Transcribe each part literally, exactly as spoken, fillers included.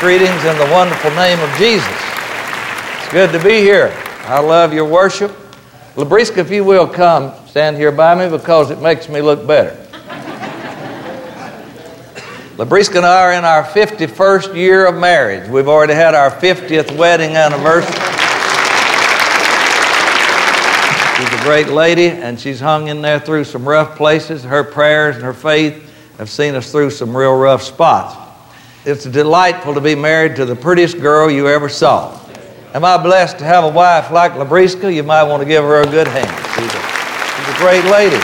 Greetings in the wonderful name of Jesus. It's good to be here. I love your worship. Labriska, if you will, come stand here by me because it makes me look better. Labriska and I are in our fifty-first year of marriage. We've already had our fiftieth wedding anniversary. She's a great lady, and she's hung in there through some rough places. Her prayers and her faith have seen us through some real rough spots. It's delightful to be married to the prettiest girl you ever saw. Am I blessed to have a wife like Labriska? You might want to give her a good hand. She's a, she's a great lady.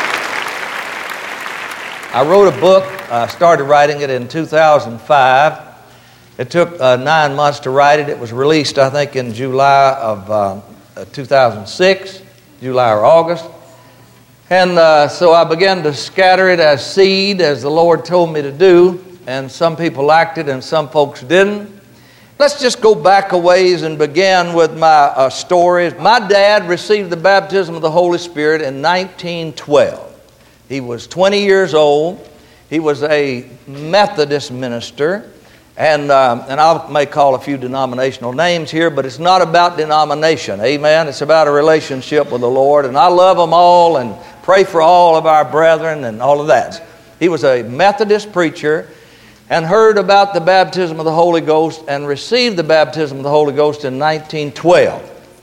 I wrote a book. I started writing it in two thousand five. It took uh, nine months to write it. It was released, I think, in July of uh, two thousand six, July or August. And uh, so I began to scatter it as seed, as the Lord told me to do. And some people liked it and some folks didn't. Let's just go back a ways and begin with my uh, story. My dad received the baptism of the Holy Spirit in nineteen twelve. He was twenty years old. He was a Methodist minister. And, uh, and I may call a few denominational names here, but it's not about denomination. Amen. It's about a relationship with the Lord. And I love them all and pray for all of our brethren and all of that. He was a Methodist preacher and heard about the baptism of the Holy Ghost and received the baptism of the Holy Ghost in nineteen twelve.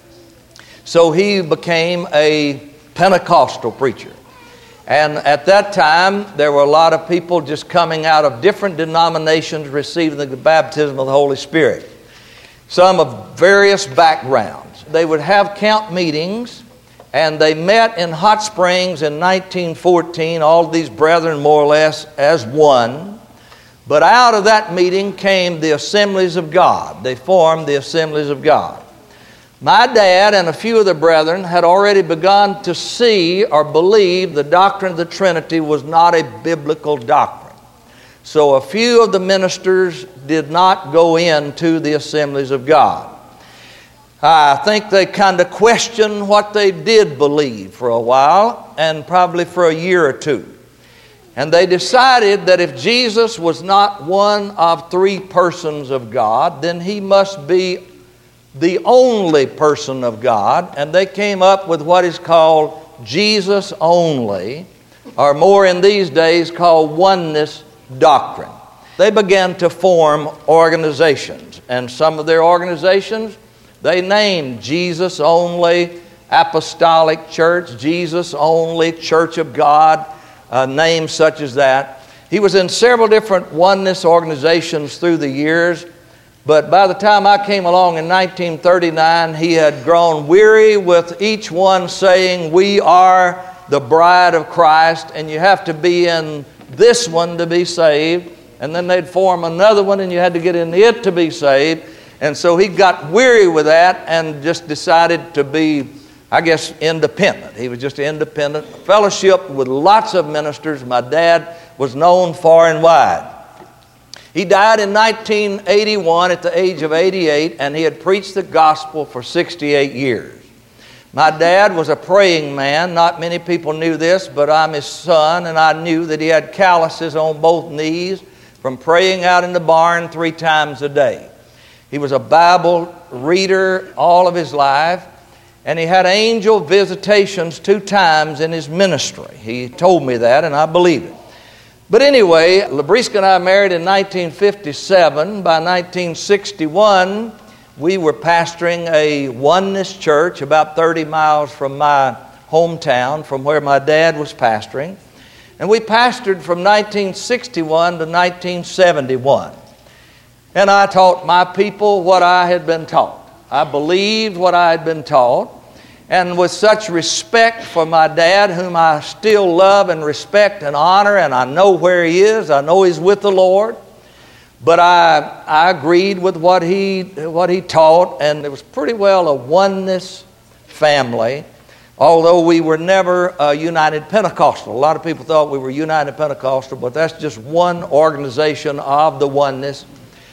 So he became a Pentecostal preacher. And at that time, there were a lot of people just coming out of different denominations receiving the baptism of the Holy Spirit. Some of various backgrounds. They would have camp meetings, and they met in Hot Springs in nineteen fourteen, all of these brethren more or less as one. But out of that meeting came the Assemblies of God. They formed the Assemblies of God. My dad and a few of the brethren had already begun to see or believe the doctrine of the Trinity was not a biblical doctrine. So a few of the ministers did not go into the Assemblies of God. I think they kind of questioned what they did believe for a while, and probably for a year or two. And they decided that if Jesus was not one of three persons of God, then he must be the only person of God. And they came up with what is called Jesus only, or more in these days called oneness doctrine. They began to form organizations. And some of their organizations, they named Jesus only Apostolic Church, Jesus only Church of God, Uh, names such as that. He was in several different oneness organizations through the years, but by the time I came along in nineteen thirty-nine, he had grown weary with each one saying, "We are the bride of Christ, and you have to be in this one to be saved." And then they'd form another one, and you had to get in it to be saved. And so he got weary with that and just decided to be, I guess, independent. He was just independent. Fellowship with lots of ministers. My dad was known far and wide. He died in nineteen eighty-one at the age of eighty-eight, and he had preached the gospel for sixty-eight years. My dad was a praying man. Not many people knew this, but I'm his son, and I knew that he had calluses on both knees from praying out in the barn three times a day. He was a Bible reader all of his life. And he had angel visitations two times in his ministry. He told me that, and I believe it. But anyway, Labriska and I married in nineteen fifty-seven. By nineteen sixty-one, we were pastoring a oneness church about thirty miles from my hometown, from where my dad was pastoring. And we pastored from nineteen sixty-one to nineteen seventy-one. And I taught my people what I had been taught. I believed what I had been taught, and with such respect for my dad, whom I still love and respect and honor, and I know where he is, I know he's with the Lord, but I I agreed with what he what he taught, and it was pretty well a oneness family, although we were never a United Pentecostal. A lot of people thought we were United Pentecostal, but that's just one organization of the oneness.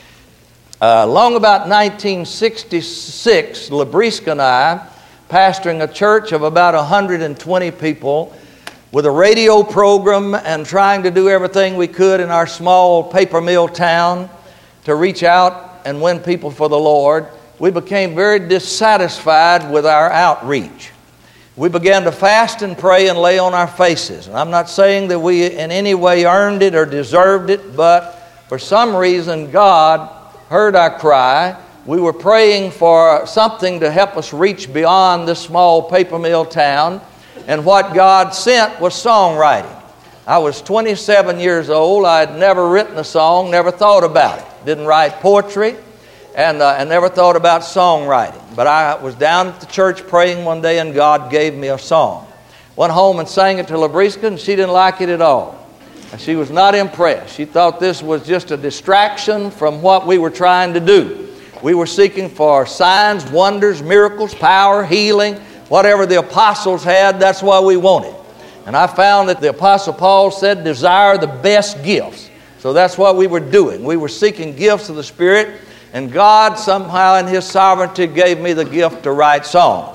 Uh, long about nineteen sixty-six, Labriska and I, pastoring a church of about one hundred twenty people, with a radio program and trying to do everything we could in our small paper mill town to reach out and win people for the Lord, we became very dissatisfied with our outreach. We began to fast and pray and lay on our faces. And I'm not saying that we in any way earned it or deserved it, but for some reason God heard our cry. We were praying for something to help us reach beyond this small paper mill town, and what God sent was songwriting. I was twenty-seven years old. I had never written a song, never thought about it. Didn't write poetry, and uh, I never thought about songwriting. But I was down at the church praying one day, and God gave me a song. Went home and sang it to Labriska, and she didn't like it at all. And she was not impressed. She thought this was just a distraction from what we were trying to do. We were seeking for signs, wonders, miracles, power, healing, whatever the apostles had, that's what we wanted. And I found that the Apostle Paul said, desire the best gifts. So that's what we were doing. We were seeking gifts of the Spirit, and God somehow in His sovereignty gave me the gift to write songs.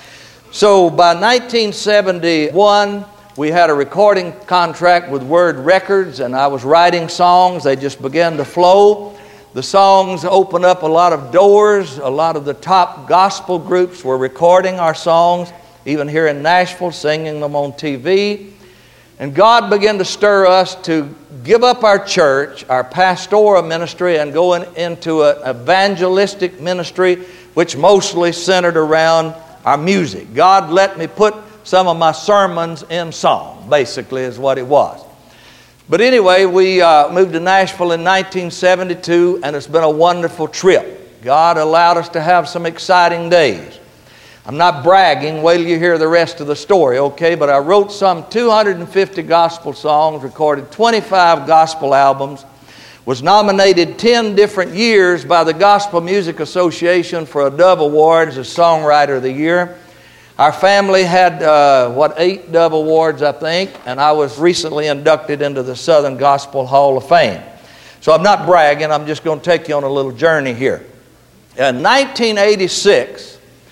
So by nineteen seventy-one, we had a recording contract with Word Records, and I was writing songs. They just began to flow. The songs opened up a lot of doors. A lot of the top gospel groups were recording our songs, even here in Nashville, singing them on T V. And God began to stir us to give up our church, our pastoral ministry, and go in, into an evangelistic ministry, which mostly centered around our music. God let me put some of my sermons in song, basically is what it was. But anyway, we uh, moved to Nashville in nineteen seventy-two, and it's been a wonderful trip. God allowed us to have some exciting days. I'm not bragging. Wait till you hear the rest of the story, okay? But I wrote some two hundred fifty gospel songs, recorded twenty-five gospel albums, was nominated ten different years by the Gospel Music Association for a Dove Awards as Songwriter of the Year. Our family had, uh, what, eight Dove Awards, I think, and I was recently inducted into the Southern Gospel Hall of Fame. So I'm not bragging. I'm just going to take you on a little journey here. In nineteen eighty-six,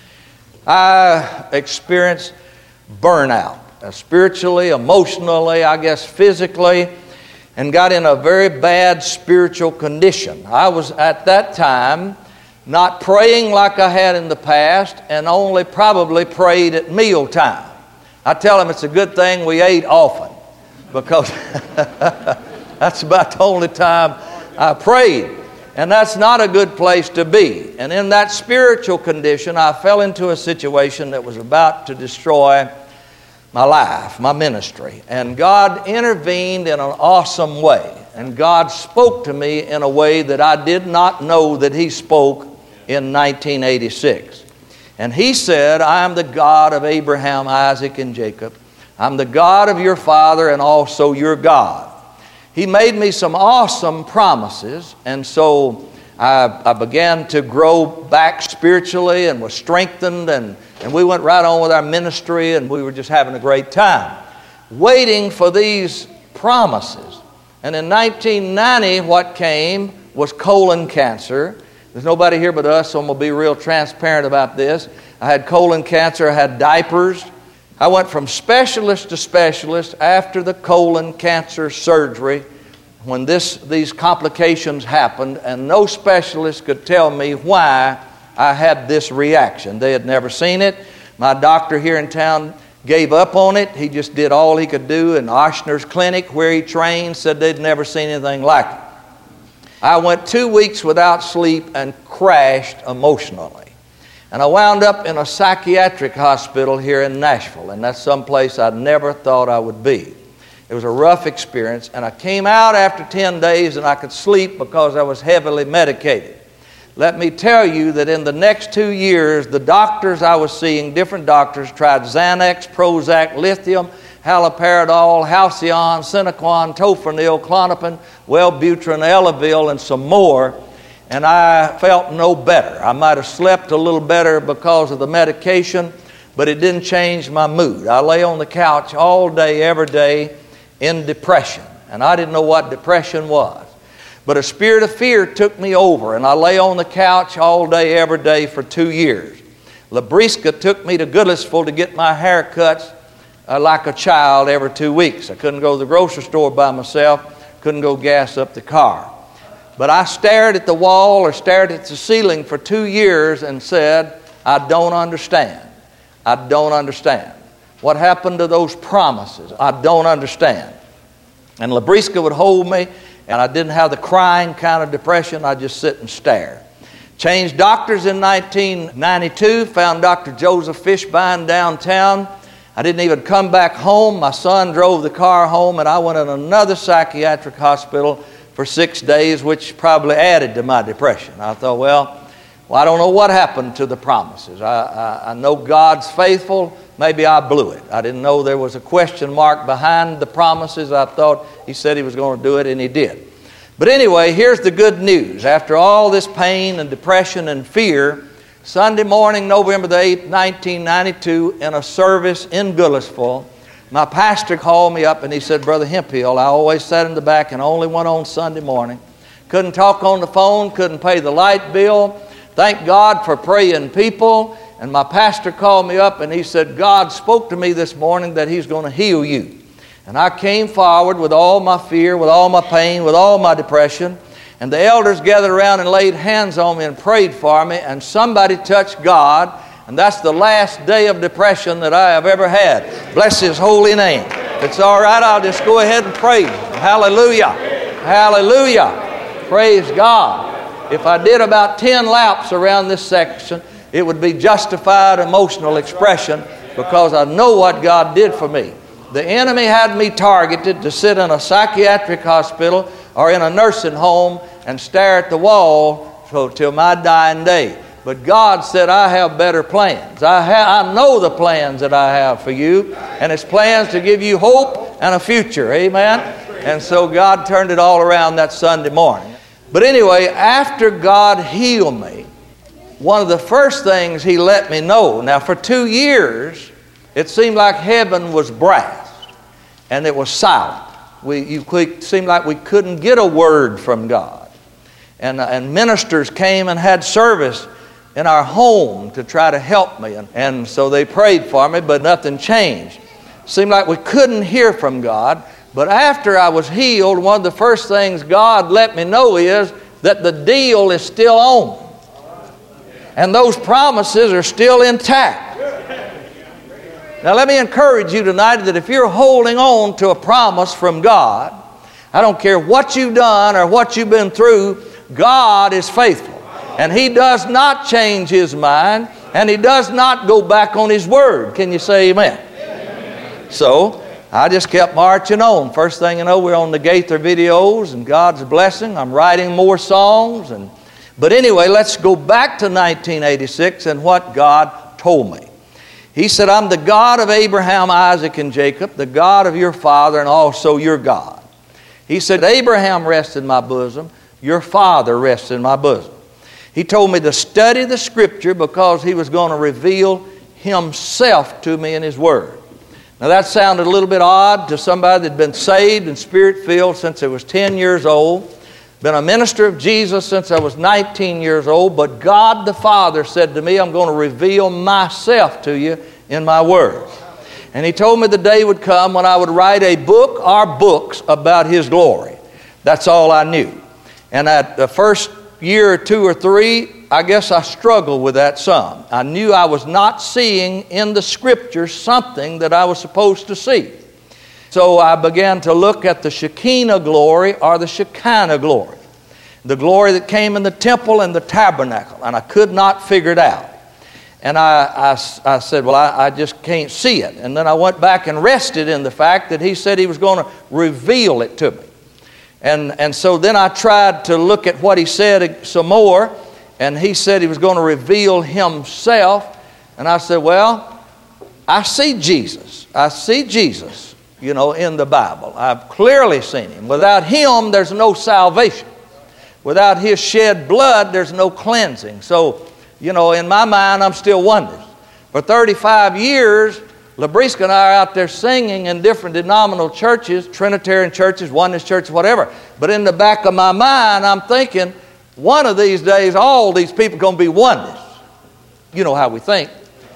I experienced burnout, uh, spiritually, emotionally, I guess physically, and got in a very bad spiritual condition. I was at that time not praying like I had in the past, and only probably prayed at mealtime. I tell them it's a good thing we ate often, because that's about the only time I prayed. And that's not a good place to be. And in that spiritual condition, I fell into a situation that was about to destroy my life, my ministry. And God intervened in an awesome way. And God spoke to me in a way that I did not know that He spoke in nineteen eighty-six. And He said, I am the God of Abraham, Isaac, and Jacob. I'm the God of your father and also your God. He made me some awesome promises, and so I, I began to grow back spiritually and was strengthened, and, and we went right on with our ministry, and we were just having a great time, waiting for these promises. And in nineteen ninety, what came was colon cancer. There's nobody here but us, so I'm going to be real transparent about this. I had colon cancer, I had diapers. I went from specialist to specialist after the colon cancer surgery when this these complications happened, and no specialist could tell me why I had this reaction. They had never seen it. My doctor here in town gave up on it. He just did all he could do in Ochsner's clinic where he trained, said they'd never seen anything like it. I went two weeks without sleep and crashed emotionally. And I wound up in a psychiatric hospital here in Nashville, and that's someplace I never thought I would be. It was a rough experience, and I came out after ten days and I could sleep because I was heavily medicated. Let me tell you that in the next two years, the doctors I was seeing, different doctors, tried Xanax, Prozac, lithium, haloperidol, Halcyon, Cinequan, Tofranil, Klonopin, Wellbutrin, Elavil, and some more. And I felt no better. I might have slept a little better because of the medication, but it didn't change my mood. I lay on the couch all day, every day, in depression. And I didn't know what depression was. But a spirit of fear took me over, and I lay on the couch all day, every day for two years. Labriska took me to Goodlettsville to get my hair cut uh, like a child every two weeks. I couldn't go to the grocery store by myself, couldn't go gas up the car. But I stared at the wall or stared at the ceiling for two years and said, I don't understand. I don't understand. What happened to those promises? I don't understand. And Labriska would hold me, and I didn't have the crying kind of depression. I'd just sit and stare. Changed doctors in nineteen ninety-two, found Doctor Joseph Fishbein downtown. I didn't even come back home. My son drove the car home, and I went in another psychiatric hospital for six days, which probably added to my depression. I thought, well, well I don't know what happened to the promises. I, I, I know God's faithful. Maybe I blew it. I didn't know there was a question mark behind the promises. I thought He said He was going to do it, and He did. But anyway, here's the good news. After all this pain and depression and fear, Sunday morning, November the eighth, nineteen ninety-two, in a service in Goodlettsville, my pastor called me up and he said, Brother Hemphill, I always sat in the back and only went on Sunday morning. Couldn't talk on the phone, couldn't pay the light bill. Thank God for praying people. And my pastor called me up and he said, God spoke to me this morning that He's going to heal you. And I came forward with all my fear, with all my pain, with all my depression. And the elders gathered around and laid hands on me and prayed for me. And somebody touched God. And that's the last day of depression that I have ever had. Bless His holy name. If it's all right, I'll just go ahead and praise Him. Hallelujah. Hallelujah. Praise God. If I did about ten laps around this section, it would be justified emotional expression because I know what God did for me. The enemy had me targeted to sit in a psychiatric hospital or in a nursing home and stare at the wall so, till my dying day. But God said, I have better plans. I, ha- I know the plans that I have for you, and it's plans to give you hope and a future. Amen? And so God turned it all around that Sunday morning. But anyway, after God healed me, one of the first things He let me know, now for two years, it seemed like heaven was brass. And it was silent. We, you, it seemed like we couldn't get a word from God. And, uh, and ministers came and had service in our home to try to help me. And, and so they prayed for me, but nothing changed. It seemed like we couldn't hear from God. But after I was healed, one of the first things God let me know is that the deal is still on. And those promises are still intact. Now let me encourage you tonight that if you're holding on to a promise from God, I don't care what you've done or what you've been through, God is faithful. And He does not change His mind, and He does not go back on His word. Can you say amen? Amen. So I just kept marching on. First thing you know, we're on the Gaither videos and God's blessing. I'm writing more songs. And But anyway, let's go back to nineteen eighty-six and what God told me. He said, I'm the God of Abraham, Isaac, and Jacob, the God of your father, and also your God. He said, Abraham rests in my bosom, your father rests in my bosom. He told me to study the Scripture because He was going to reveal Himself to me in His Word. Now that sounded a little bit odd to somebody that had been saved and Spirit-filled since they was ten years old. Been a minister of Jesus since I was nineteen years old, but God the Father said to me, I'm going to reveal myself to you in my Word. And He told me the day would come when I would write a book or books about His glory. That's all I knew. And at the first year or two or three, I guess I struggled with that some. I knew I was not seeing in the Scripture something that I was supposed to see. So I began to look at the Shekinah glory or the Shekinah glory. The glory that came in the temple and the tabernacle. And I could not figure it out. And I, I, I said, well, I, I just can't see it. And then I went back and rested in the fact that He said He was going to reveal it to me. And, and so then I tried to look at what He said some more. And He said He was going to reveal Himself. And I said, well, I see Jesus. I see Jesus. You know, in the Bible. I've clearly seen Him. Without Him, there's no salvation. Without His shed blood, there's no cleansing. So, you know, in my mind, I'm still oneness. For thirty-five years, Labriska and I are out there singing in different denominational churches, Trinitarian churches, oneness churches, whatever. But in the back of my mind, I'm thinking, one of these days, all these people are going to be oneness. You know how we think.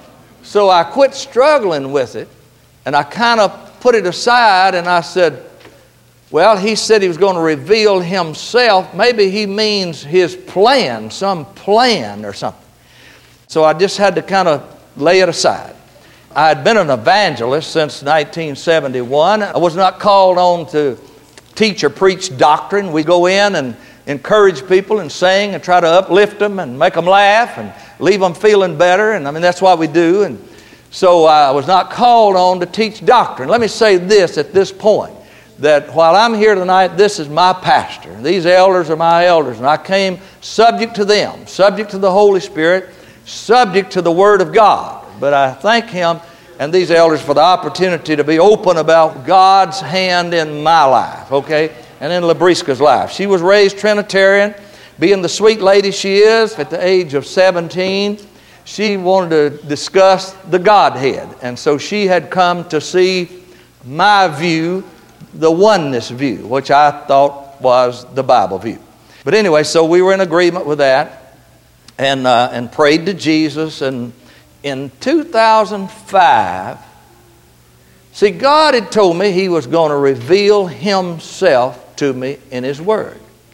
So I quit struggling with it, and I kind of put it aside, and I said, Well, he said he was going to reveal himself. Maybe he means his plan, some plan or something. So I just had to kind of lay it aside. I had been an evangelist since nineteen seventy-one. I was not called on to teach or preach doctrine. We go in and encourage people and sing and try to uplift them and make them laugh and leave them feeling better. And I mean, that's what we do. And so I was not called on to teach doctrine. Let me say this at this point, that while I'm here tonight, this is my pastor. These elders are my elders, and I came subject to them, subject to the Holy Spirit, subject to the Word of God. But I thank him and these elders for the opportunity to be open about God's hand in my life, okay, and in Labriska's life. She was raised Trinitarian, being the sweet lady she is. At the age of seventeen, she wanted to discuss the Godhead, and so she had come to see my view, the oneness view, which I thought was the Bible view. But anyway, so we were in agreement with that, and uh, and prayed to Jesus. And in two thousand five, see, God had told me He was going to reveal Himself to me in His Word.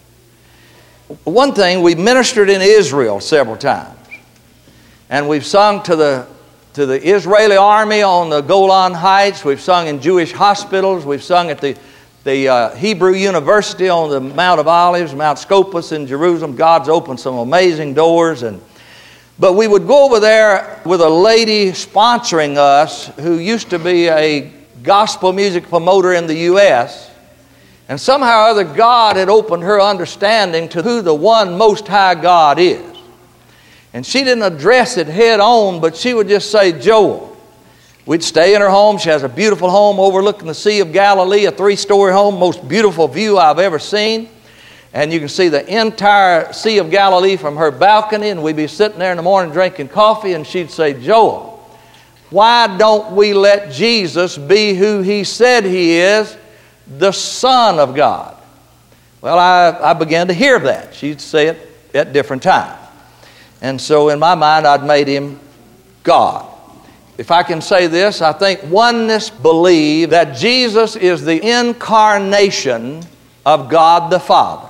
One thing, we ministered in Israel several times, and we've sung to the to the Israeli army on the Golan Heights. We've sung in Jewish hospitals. We've sung at the the uh, Hebrew University on the Mount of Olives, Mount Scopus in Jerusalem. God's opened some amazing doors. And but we would go over there with a lady sponsoring us who used to be a gospel music promoter in the U S And somehow or other, God had opened her understanding to who the one Most High God is. And she didn't address it head on, but she would just say, Joel. We'd stay in her home. She has a beautiful home overlooking the Sea of Galilee, a three-story home, most beautiful view I've ever seen. And you can see the entire Sea of Galilee from her balcony, and we'd be sitting there in the morning drinking coffee, and she'd say, Joel, why don't we let Jesus be who He said He is, the Son of God? Well, I, I began to hear that. She'd say it at different times. And so in my mind, I'd made Him God. If I can say this, I think oneness believe that Jesus is the incarnation of God the Father.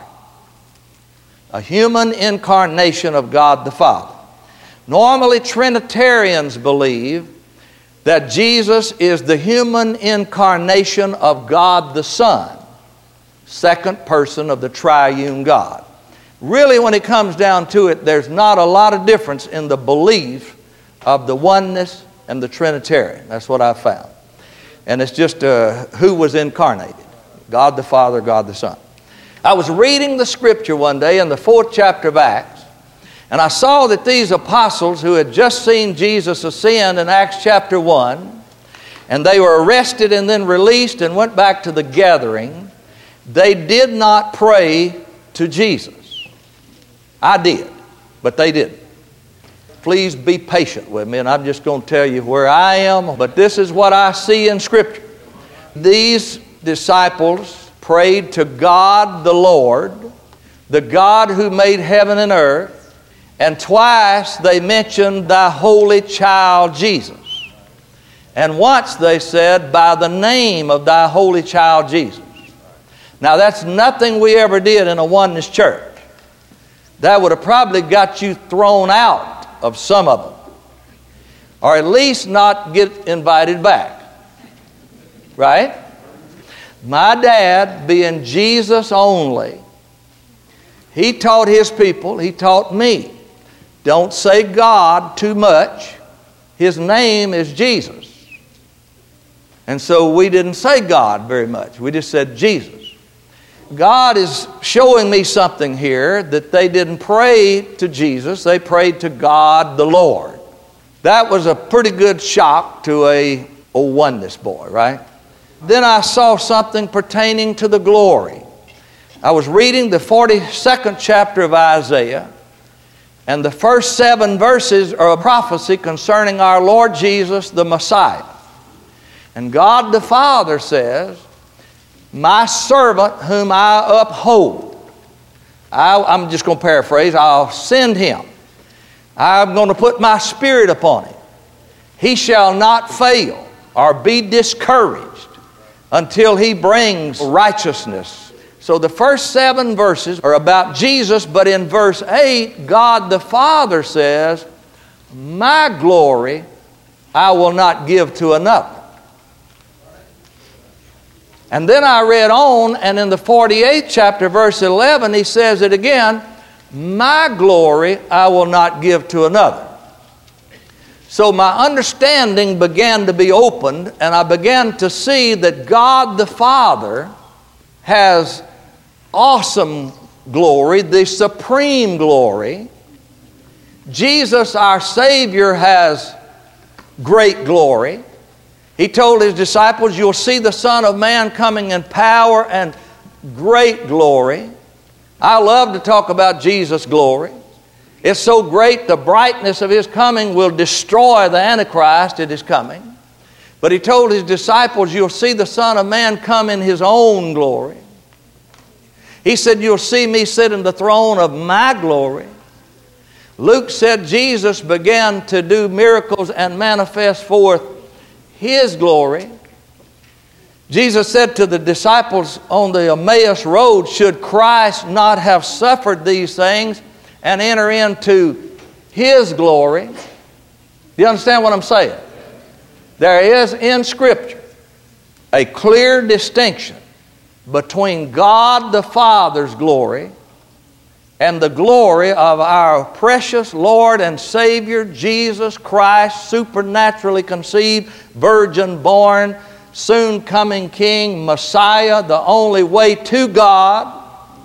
A human incarnation of God the Father. Normally, Trinitarians believe that Jesus is the human incarnation of God the Son, second person of the triune God. Really, when it comes down to it, there's not a lot of difference in the belief of the oneness and the Trinitarian. That's what I found. And it's just uh, who was incarnated. God the Father, God the Son. I was reading the scripture one day in the fourth chapter of Acts, and I saw that these apostles who had just seen Jesus ascend in Acts chapter one, and they were arrested and then released and went back to the gathering, they did not pray to Jesus. I did, but they didn't. Please be patient with me, and I'm just going to tell you where I am, but this is what I see in Scripture. These disciples prayed to God the Lord, the God who made heaven and earth, and twice they mentioned thy holy child Jesus. And once they said, by the name of thy holy child Jesus. Now that's nothing we ever did in a oneness church. That would have probably got you thrown out of some of them, or at least not get invited back. Right? My dad, being Jesus only, he taught his people, he taught me, don't say God too much. His name is Jesus. And so we didn't say God very much. We just said Jesus. God is showing me something here, that they didn't pray to Jesus, they prayed to God the Lord. That was a pretty good shock to a, a oneness boy, right? Then I saw something pertaining to the glory. I was reading the forty-second chapter of Isaiah, and the first seven verses are a prophecy concerning our Lord Jesus, the Messiah. And God the Father says, my servant whom I uphold. I, I'm just going to paraphrase. I'll send him. I'm going to put my spirit upon him. He shall not fail or be discouraged until He brings righteousness. So the first seven verses are about Jesus, but in verse eight, God the Father says, my glory I will not give to another. And then I read on, and in the forty-eighth chapter, verse eleven, He says it again, my glory I will not give to another. So my understanding began to be opened, and I began to see that God the Father has awesome glory, the supreme glory. Jesus, our Savior, has great glory. He told His disciples, you'll see the Son of Man coming in power and great glory. I love to talk about Jesus' glory. It's so great, the brightness of His coming will destroy the Antichrist at His coming. But He told His disciples, you'll see the Son of Man come in His own glory. He said, you'll see Me sit in the throne of My glory. Luke said Jesus began to do miracles and manifest forth His glory. Jesus said to the disciples on the Emmaus road, should Christ not have suffered these things and enter into His glory? Do you understand what I'm saying? There is in Scripture a clear distinction between God the Father's glory and the glory of our precious Lord and Savior Jesus Christ, supernaturally conceived, virgin born, soon coming King, Messiah, the only way to God.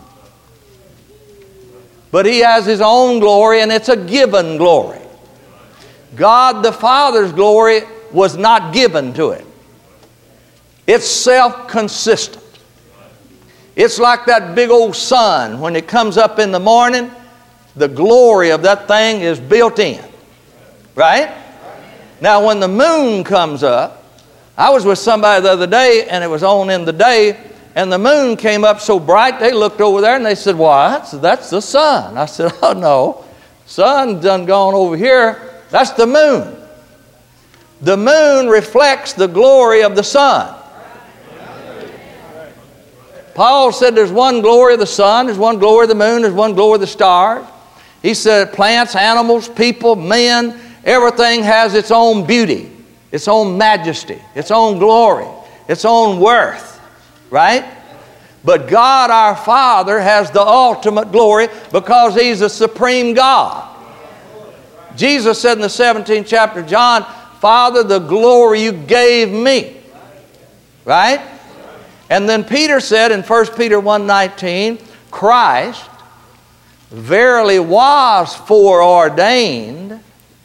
But He has His own glory, and it's a given glory. God the Father's glory was not given to Him. It's self-consistent. It's like that big old sun. When it comes up in the morning, the glory of that thing is built in. Right? Now when the moon comes up, I was with somebody the other day, and it was on in the day, and the moon came up so bright, they looked over there and they said, well, that's, that's the sun. I said, oh no, sun done gone over here. That's the moon. The moon reflects the glory of the sun. Paul said there's one glory of the sun, there's one glory of the moon, there's one glory of the stars. He said plants, animals, people, men, everything has its own beauty, its own majesty, its own glory, its own worth. Right? But God our Father has the ultimate glory because He's the supreme God. Jesus said in the seventeenth chapter of John, Father, the glory You gave Me. Right? And then Peter said in First Peter one nineteen, Christ verily was foreordained.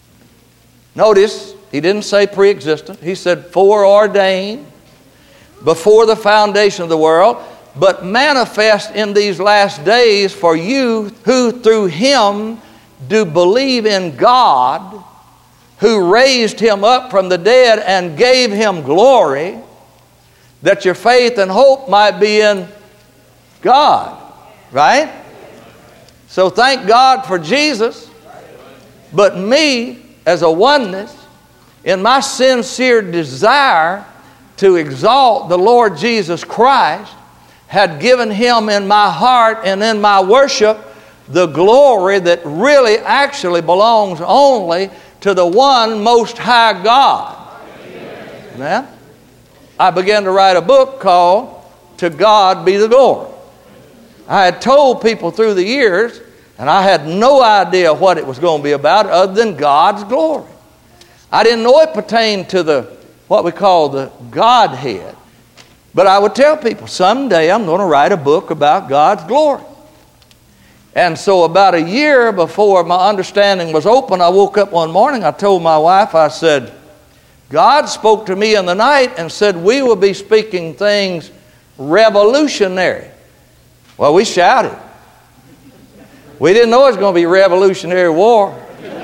Notice, he didn't say pre-existent. He said foreordained before the foundation of the world, but manifest in these last days for you who through Him do believe in God, who raised Him up from the dead and gave Him glory, that your faith and hope might be in God. Right? So thank God for Jesus. But me, as a oneness, in my sincere desire to exalt the Lord Jesus Christ, had given Him in my heart and in my worship the glory that really actually belongs only to the one most high God. Amen. I began to write a book called To God Be the Glory. I had told people through the years, and I had no idea what it was going to be about other than God's glory. I didn't know it pertained to the what we call the Godhead. But I would tell people, someday I'm going to write a book about God's glory. And so about a year before my understanding was open, I woke up one morning, I told my wife, I said, God spoke to me in the night and said, we will be speaking things revolutionary. Well, we shouted. We didn't know it was going to be revolutionary war.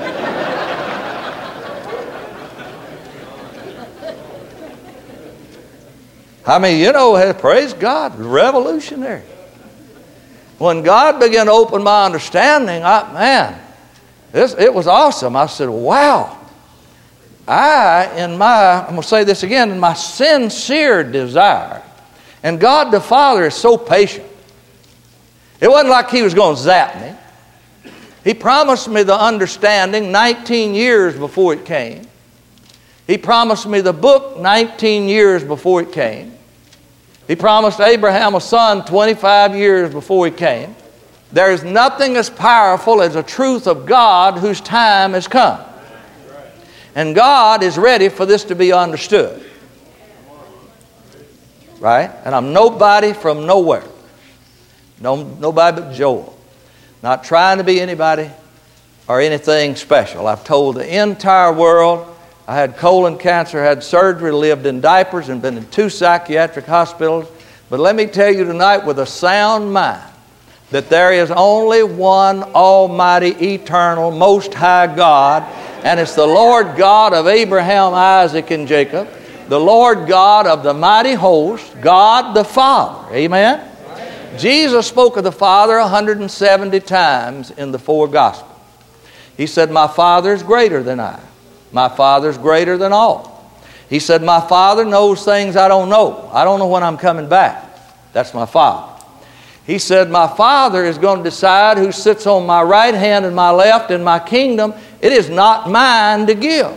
I mean, you know, praise God, revolutionary. When God began to open my understanding, I, man, this, it was awesome. I said, wow. I, in my, I'm going to say this again, in my sincere desire, and God the Father is so patient. It wasn't like He was going to zap me. He promised me the understanding nineteen years before it came. He promised me the book nineteen years before it came. He promised Abraham a son twenty-five years before he came. There is nothing as powerful as the truth of God whose time has come. And God is ready for this to be understood. Right? And I'm nobody from nowhere. No, nobody but Joel. Not trying to be anybody or anything special. I've told the entire world I had colon cancer, had surgery, lived in diapers, and been in two psychiatric hospitals. But let me tell you tonight with a sound mind that there is only one almighty, eternal, most high God, and it's the Lord God of Abraham, Isaac, and Jacob, the Lord God of the mighty host, God the Father. Amen? Jesus spoke of the Father one hundred seventy times in the four Gospels. He said, my Father is greater than I. My Father is greater than all. He said, my Father knows things I don't know. I don't know when I'm coming back. That's my Father. He said, my Father is going to decide who sits on my right hand and my left in my kingdom. It is not mine to give.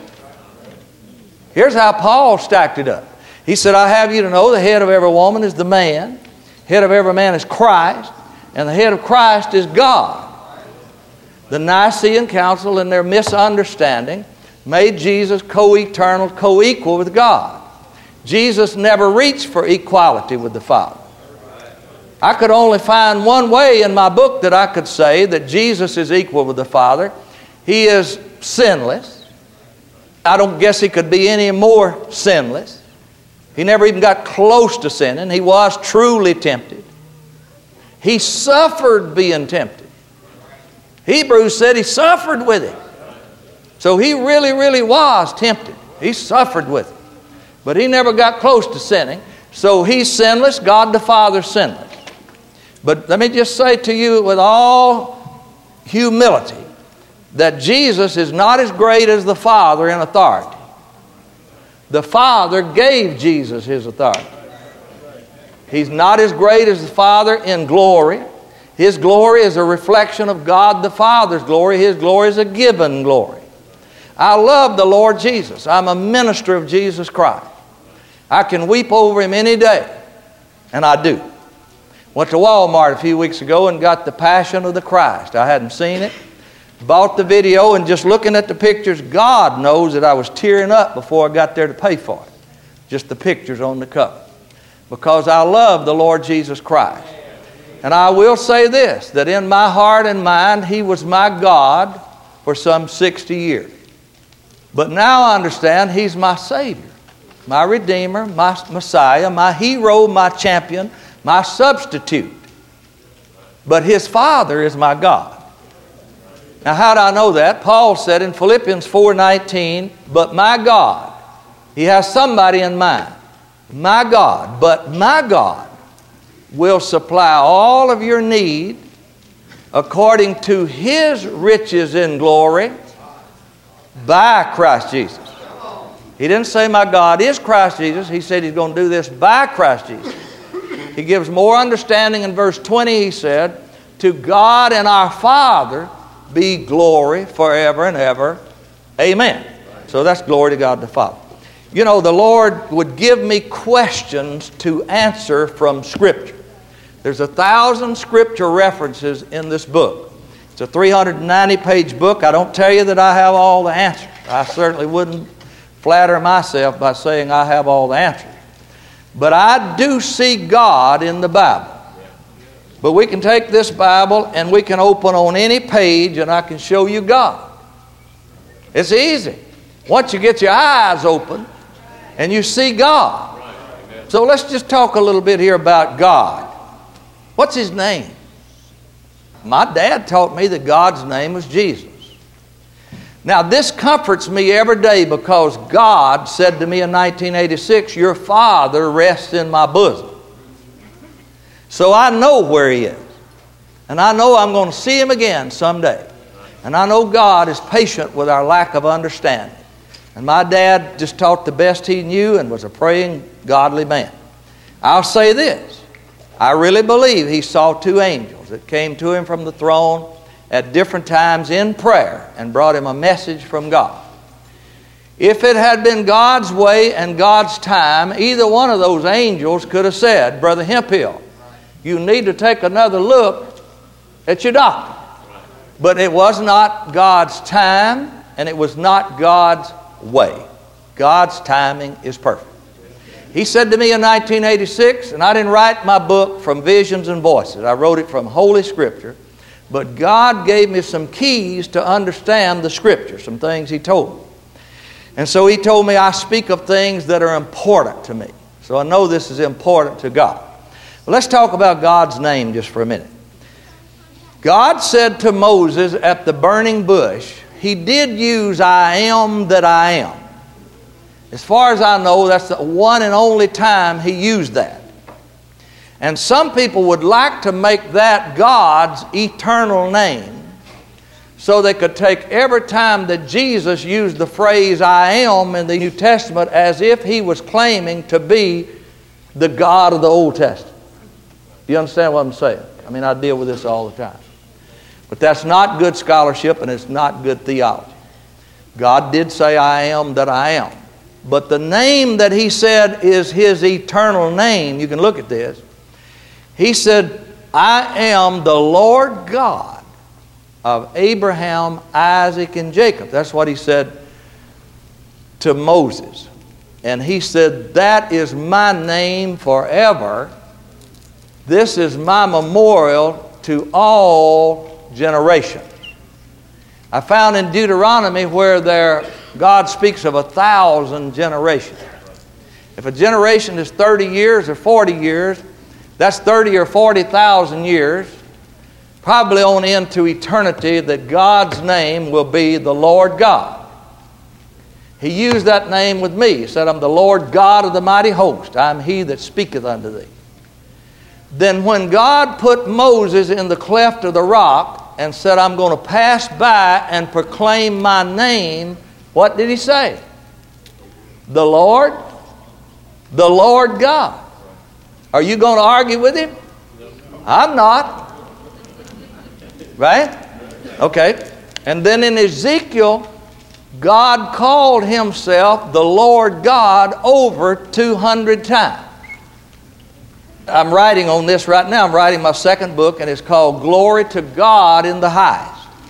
Here's how Paul stacked it up. He said, I have you to know the head of every woman is the man. Head of every man is Christ, and the head of Christ is God. The Nicene Council, in their misunderstanding, made Jesus co-eternal, co-equal with God. Jesus never reached for equality with the Father. I could only find one way in my book that I could say that Jesus is equal with the Father. He is sinless. I don't guess He could be any more sinless. He never even got close to sinning. He was truly tempted. He suffered being tempted. Hebrews said He suffered with it. So He really, really was tempted. He suffered with it. But He never got close to sinning. So He's sinless. God the Father is sinless. But let me just say to you with all humility that Jesus is not as great as the Father in authority. The Father gave Jesus His authority. He's not as great as the Father in glory. His glory is a reflection of God the Father's glory. His glory is a given glory. I love the Lord Jesus. I'm a minister of Jesus Christ. I can weep over Him any day, and I do. Went to Walmart a few weeks ago and got the Passion of the Christ. I hadn't seen it. Bought the video, and just looking at the pictures, God knows that I was tearing up before I got there to pay for it. Just the pictures on the cover. Because I love the Lord Jesus Christ. And I will say this, that in my heart and mind, He was my God for some sixty years. But now I understand He's my Savior, my Redeemer, my Messiah, my hero, my champion, my substitute. But His Father is my God. Now, how do I know that? Paul said in Philippians four nineteen, but my God, he has somebody in mind. My God, but my God will supply all of your need according to His riches in glory by Christ Jesus. He didn't say my God is Christ Jesus. He said He's going to do this by Christ Jesus. He gives more understanding in verse twenty. He said, to God and our Father be glory forever and ever. Amen. So that's glory to God the Father. You know, the Lord would give me questions to answer from Scripture. There's a thousand Scripture references in this book. It's a three hundred ninety page book. I don't tell you that I have all the answers. I certainly wouldn't flatter myself by saying I have all the answers. But I do see God in the Bible. But we can take this Bible and we can open on any page and I can show you God. It's easy. Once you get your eyes open and you see God. So let's just talk a little bit here about God. What's His name? My dad taught me that God's name was Jesus. Now this comforts me every day because God said to me in nineteen eighty-six, your Father rests in my bosom. So I know where He is. And I know I'm going to see Him again someday. And I know God is patient with our lack of understanding. And my dad just taught the best he knew and was a praying, godly man. I'll say this. I really believe he saw two angels that came to him from the throne at different times in prayer and brought him a message from God. If it had been God's way and God's time, either one of those angels could have said, Brother Hemphill, you need to take another look at your doctor. But it was not God's time, and it was not God's way. God's timing is perfect. He said to me in nineteen eighty-six, and I didn't write my book from visions and voices. I wrote it from Holy Scripture. But God gave me some keys to understand the Scripture, some things He told me. And so He told me I speak of things that are important to me. So I know this is important to God. Well, let's talk about God's name just for a minute. God said to Moses at the burning bush, He did use I am that I am. As far as I know, that's the one and only time He used that. And some people would like to make that God's eternal name so they could take every time that Jesus used the phrase I am in the New Testament as if He was claiming to be the God of the Old Testament. Do you understand what I'm saying? I mean, I deal with this all the time. But that's not good scholarship and it's not good theology. God did say I am that I am. But the name that He said is His eternal name. You can look at this. He said, I am the Lord God of Abraham, Isaac, and Jacob. That's what He said to Moses. And He said, that is my name forever. This is my memorial to all generations. I found in Deuteronomy where there God speaks of a thousand generations. If a generation is thirty years or forty years, that's thirty or forty thousand years, probably on into eternity, that God's name will be the Lord God. He used that name with me. He said, I'm the Lord God of the mighty host. I'm He that speaketh unto thee. Then when God put Moses in the cleft of the rock and said, I'm going to pass by and proclaim my name, what did He say? The Lord, the Lord God. Are you going to argue with Him? I'm not. Right? Okay. And then in Ezekiel, God called Himself the Lord God over two hundred times. I'm writing on this right now. I'm writing my second book, and it's called Glory to God in the Highest.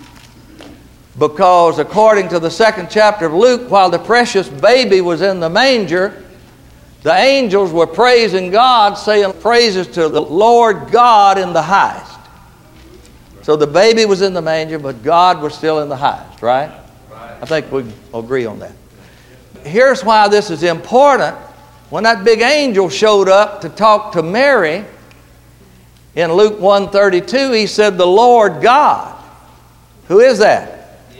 Because according to the second chapter of Luke, while the precious baby was in the manger, the angels were praising God, saying praises to the Lord God in the highest. So the baby was in the manger, but God was still in the highest, right? Right. I think we agree on that. Here's why this is important. When that big angel showed up to talk to Mary, in Luke one thirty-two, he said, the Lord God. Who is that?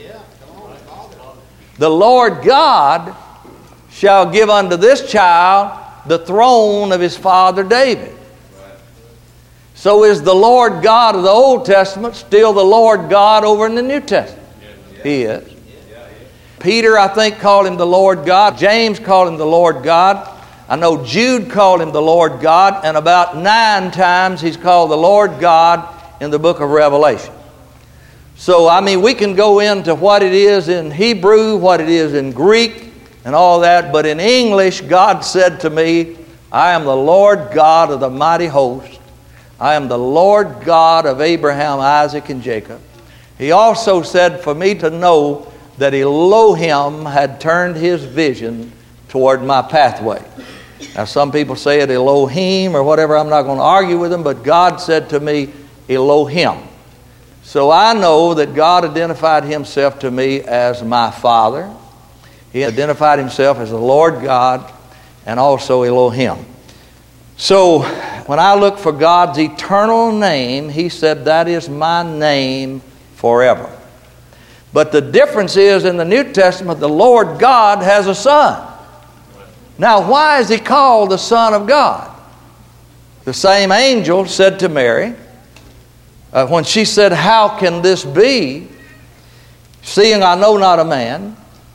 The Lord God shall give unto this child the throne of his father David. So is the Lord God of the Old Testament still the Lord God over in the New Testament? He is. Peter, I think, called Him the Lord God. James called Him the Lord God. I know Jude called Him the Lord God. And about nine times he's called the Lord God in the book of Revelation. So, I mean, we can go into what it is in Hebrew, what it is in Greek, and all that. But in English, God said to me, I am the Lord God of the mighty host. I am the Lord God of Abraham, Isaac, and Jacob. He also said for me to know that Elohim had turned His vision toward my pathway. Now, some people say it Elohim or whatever. I'm not going to argue with them, but God said to me, Elohim. So I know that God identified Himself to me as my Father. He identified Himself as the Lord God and also Elohim. So when I look for God's eternal name, He said, that is my name forever. But the difference is in the New Testament, the Lord God has a son. Now, why is He called the Son of God? The same angel said to Mary, Uh, when she said, how can this be, seeing I know not a man?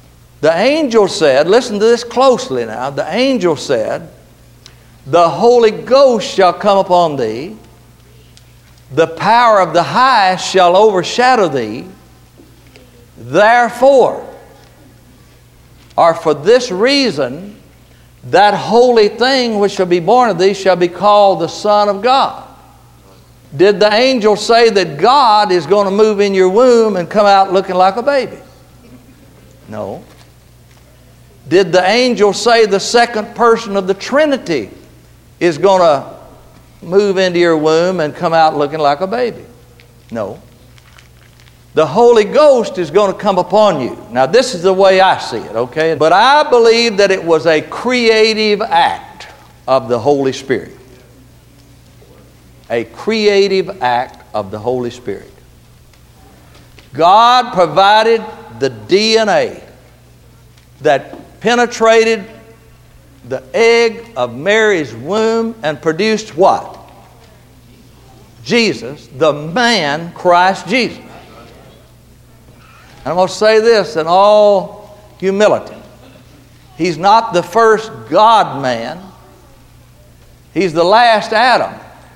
The angel said, listen to this closely now, the angel said, the Holy Ghost shall come upon thee, the power of the highest shall overshadow thee, therefore, or for this reason, that holy thing which shall be born of thee shall be called the Son of God. Did the angel say that God is going to move in your womb and come out looking like a baby? No. Did the angel say the second person of the Trinity is going to move into your womb and come out looking like a baby? No. The Holy Ghost is going to come upon you. Now, this is the way I see it, okay? But I believe that it was a creative act of the Holy Spirit. A creative act of the Holy Spirit. God provided the D N A that penetrated the egg of Mary's womb and produced what? Jesus, the man Christ Jesus. I'm going to say this in all humility. He's not the first God-man. He's the last Adam.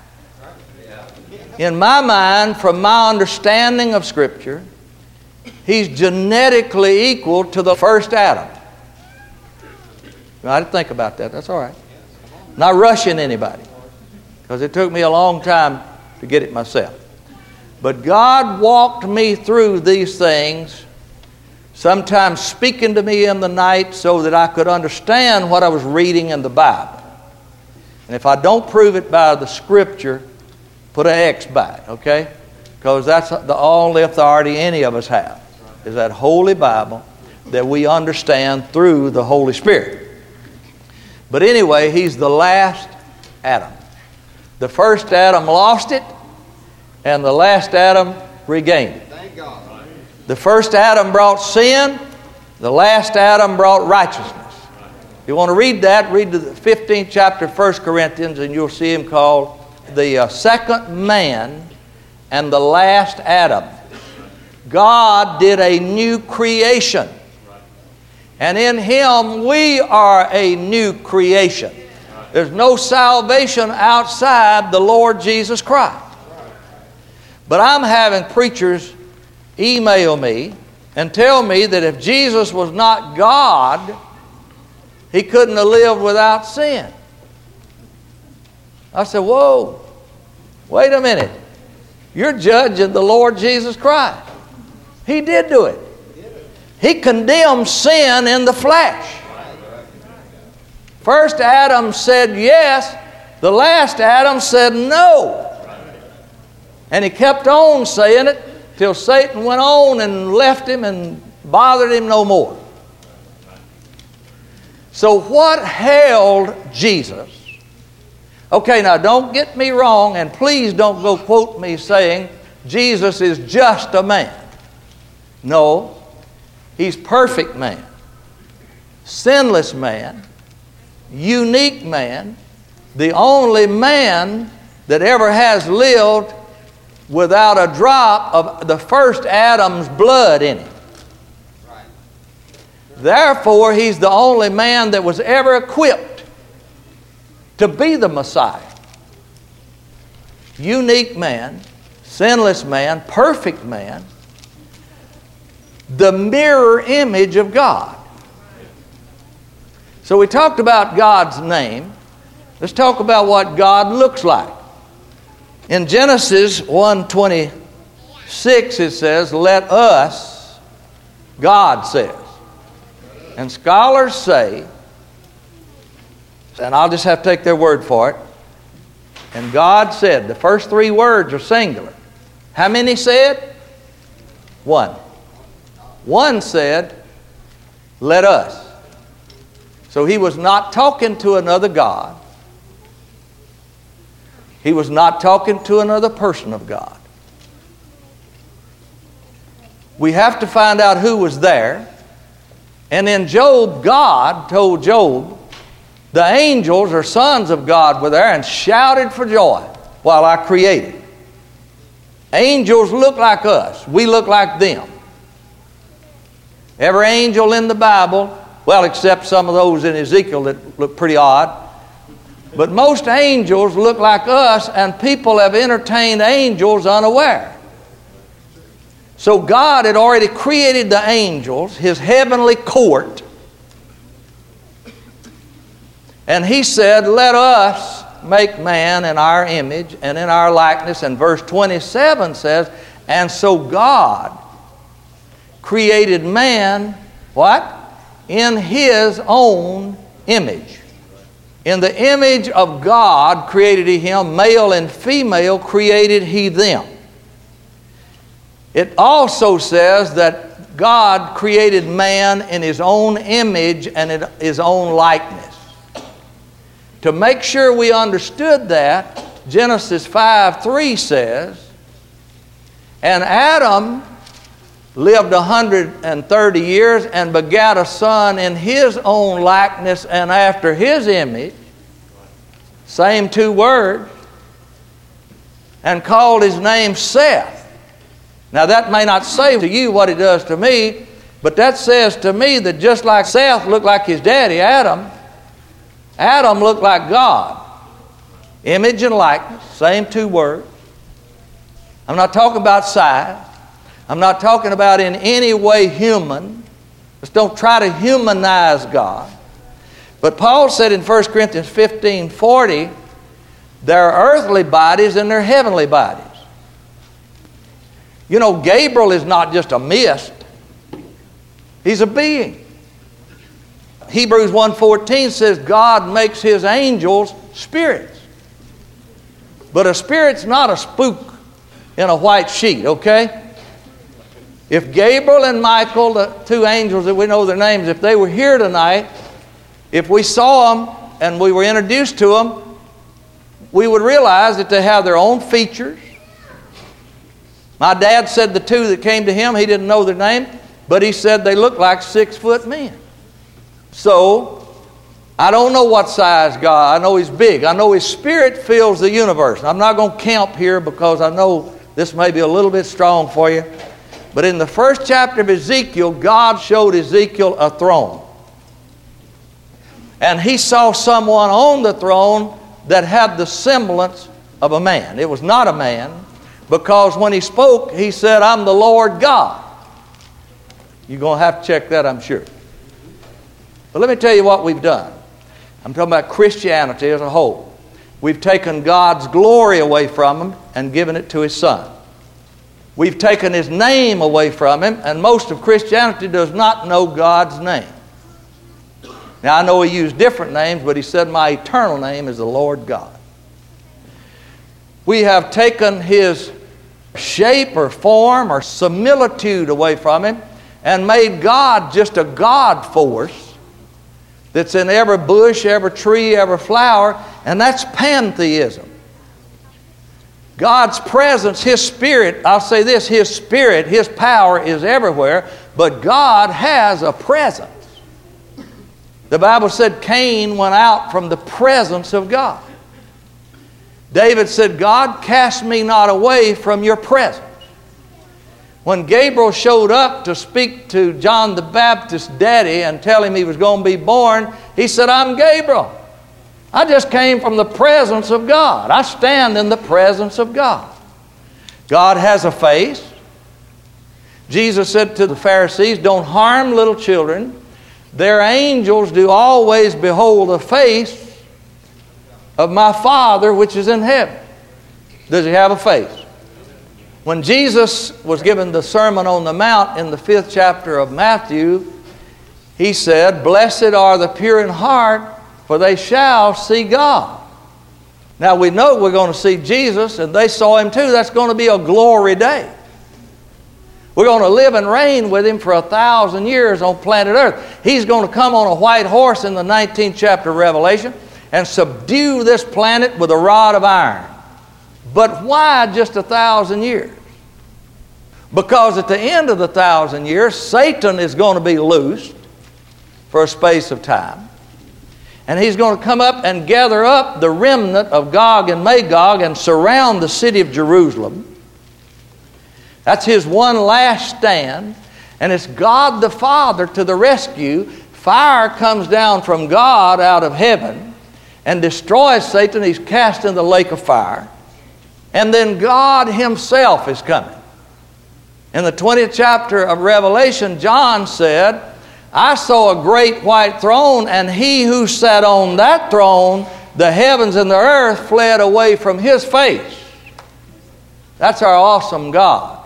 In my mind, from my understanding of Scripture, he's genetically equal to the first Adam. I didn't think about that. That's all right. Not rushing anybody, because it took me a long time to get it myself. But God walked me through these things, sometimes speaking to me in the night so that I could understand what I was reading in the Bible. And if I don't prove it by the Scripture, put an X by it, okay? Because that's the only authority any of us have, is that Holy Bible that we understand through the Holy Spirit. But anyway, he's the last Adam. The first Adam lost it, and the last Adam regained it. Thank God. The first Adam brought sin, the last Adam brought righteousness. If you want to read that, read the fifteenth chapter of First Corinthians, and you'll see him called the uh, second man and the last Adam. God did a new creation. And in Him we are a new creation. There's no salvation outside the Lord Jesus Christ. But I'm having preachers email me and tell me that if Jesus was not God, He couldn't have lived without sin. I said, whoa, wait a minute. You're judging the Lord Jesus Christ. He did do it. He condemned sin in the flesh. First Adam said yes. The last Adam said no. And he kept on saying it till Satan went on and left him and bothered him no more. So what held Jesus? Okay, now don't get me wrong, and please don't go quote me saying Jesus is just a man. No, He's perfect man, sinless man, unique man, the only man that ever has lived without a drop of the first Adam's blood in him. Right. Therefore, He's the only man that was ever equipped to be the Messiah. Unique man, sinless man, perfect man, the mirror image of God. So we talked about God's name. Let's talk about what God looks like. In Genesis one twenty-six it says, let us, God says. And scholars say, and I'll just have to take their word for it, and God said, the first three words are singular. How many said? One. One said, let us. So He was not talking to another God. He was not talking to another person of God. We have to find out who was there. And in Job, God told Job, the angels or sons of God were there and shouted for joy while I created. Angels look like us. We look like them. Every angel in the Bible, well, except some of those in Ezekiel that look pretty odd, but most angels look like us, and people have entertained angels unaware. So God had already created the angels, His heavenly court, and He said, let us make man in our image and in our likeness. And verse twenty-seven says, and so God created man, what? In His own image. In the image of God created He him, male and female created He them. It also says that God created man in His own image and in His own likeness. To make sure we understood that, Genesis five three says, and Adam lived one hundred thirty years and begat a son in his own likeness and after his image, same two words, and called his name Seth. Now that may not say to you what it does to me, but that says to me that just like Seth looked like his daddy, Adam, Adam looked like God. Image and likeness, same two words. I'm not talking about size. I'm not talking about in any way human. Just don't try to humanize God. But Paul said in First Corinthians fifteen forty, there are earthly bodies and there are heavenly bodies. You know, Gabriel is not just a mist. He's a being. Hebrews one fourteen says God makes His angels spirits. But a spirit's not a spook in a white sheet, okay? If Gabriel and Michael, the two angels that we know their names, if they were here tonight, if we saw them and we were introduced to them, we would realize that they have their own features. My dad said the two that came to him, he didn't know their name, but he said they looked like six-foot men. So, I don't know what size God. I know He's big. I know His Spirit fills the universe. I'm not going to camp here because I know this may be a little bit strong for you. But in the first chapter of Ezekiel, God showed Ezekiel a throne. And he saw someone on the throne that had the semblance of a man. It was not a man, because when he spoke, he said, I'm the Lord God. You're going to have to check that, I'm sure. But let me tell you what we've done. I'm talking about Christianity as a whole. We've taken God's glory away from Him and given it to His Son. We've taken His name away from Him, and most of Christianity does not know God's name. Now, I know He used different names, but He said, my eternal name is the Lord God. We have taken His shape or form or similitude away from Him and made God just a God force that's in every bush, every tree, every flower, and that's pantheism. God's presence, His Spirit, I'll say this, His Spirit, His power is everywhere, but God has a presence. The Bible said Cain went out from the presence of God. David said, God, cast me not away from your presence. When Gabriel showed up to speak to John the Baptist's daddy and tell him he was going to be born, he said, I'm Gabriel. I just came from the presence of God. I stand in the presence of God. God has a face. Jesus said to the Pharisees, don't harm little children. Their angels do always behold the face of my Father which is in heaven. Does He have a face? When Jesus was given the Sermon on the Mount in the fifth chapter of Matthew, He said, blessed are the pure in heart, for they shall see God. Now we know we're going to see Jesus, and they saw Him too. That's going to be a glory day. We're going to live and reign with Him for a thousand years on planet Earth. He's going to come on a white horse in the nineteenth chapter of Revelation and subdue this planet with a rod of iron. But why just a thousand years? Because at the end of the thousand years, Satan is going to be loosed for a space of time. And he's going to come up and gather up the remnant of Gog and Magog and surround the city of Jerusalem. That's his one last stand. And it's God the Father to the rescue. Fire comes down from God out of heaven and destroys Satan. He's cast in the lake of fire. And then God himself is coming. In the twentieth chapter of Revelation, John said, I saw a great white throne, and he who sat on that throne, the heavens and the earth fled away from his face. That's our awesome God.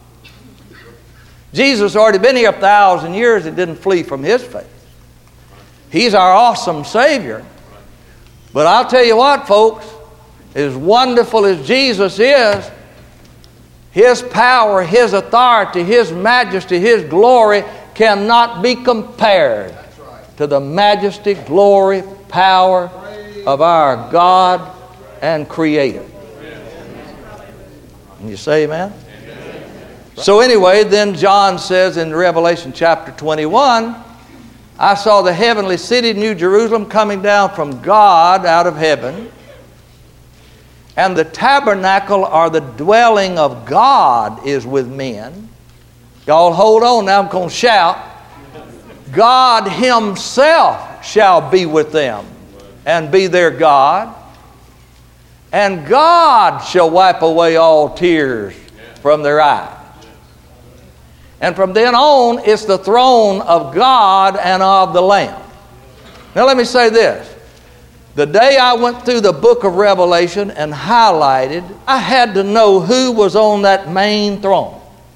Jesus already been here a thousand years. It didn't flee from his face. He's our awesome Savior. But I'll tell you what, folks, as wonderful as Jesus is, his power, his authority, his majesty, his glory cannot be compared to the majesty, glory, power of our God and Creator. Can you say amen? So anyway, then John says in Revelation chapter twenty-one, I saw the heavenly city, New Jerusalem, coming down from God out of heaven. And the tabernacle, or the dwelling of God, is with men. Y'all hold on now, I'm going to shout. God himself shall be with them and be their God. And God shall wipe away all tears from their eyes. And from then on, it's the throne of God and of the Lamb. Now let me say this. The day I went through the book of Revelation and highlighted, I had to know who was on that main throne.